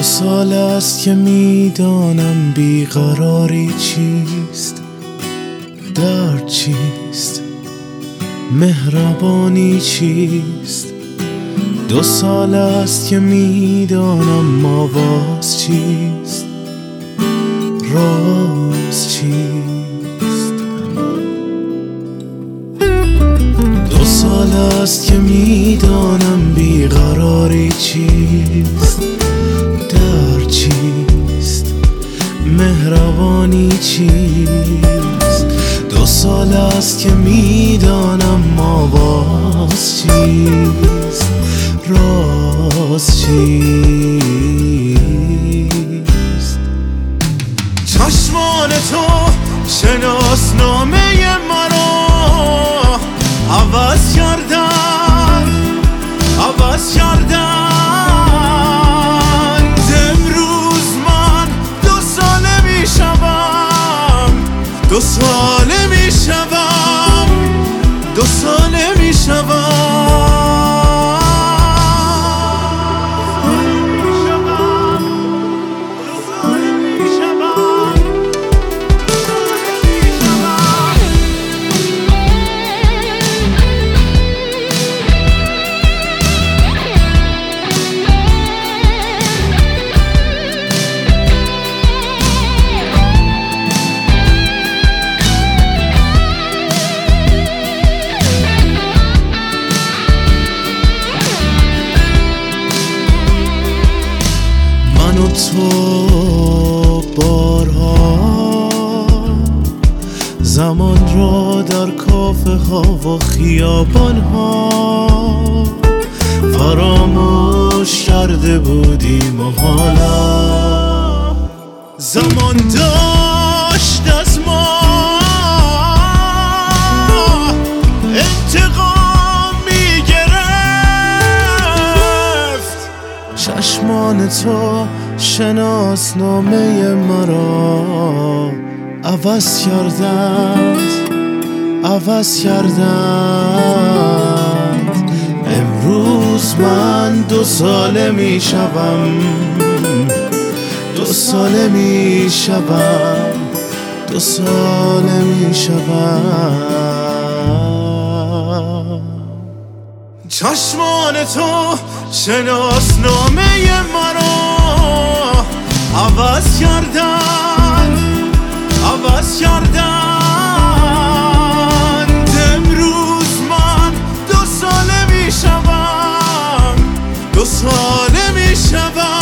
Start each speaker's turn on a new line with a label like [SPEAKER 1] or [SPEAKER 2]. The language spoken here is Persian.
[SPEAKER 1] سال است که میدانم بیقراری چیست، درد چیست، مهربانی چیست. 2 سال است که میدانم آواز چیست، راز چیست. 2 سال است که میدانم بیقراری چیست، درد چیست، مهربانی چیست. 2 سال است که میدانم آواز چیست، راز چیست. چشمان تو شناسنامه مرا عوض کردن، عوض کردن. امروز من 2 ساله میشوم، 2 ساله میشوم، 2 ساله میشوم. تو بارها زمان را در کافه ها و خیابان ها فراموش کرده بودیم و حالا زمان داشت از ما انتقام میگرفت. چشمان تو شناسنامه مرا عوض کردند، عوض کردند. امروز من 2 ساله میشوم، 2 ساله میشوم، 2 ساله میشوم. چشمان تو شناسنامه مرا عوض کردن، عوض کردن. امروز من 2 ساله میشوم، 2 ساله میشوم.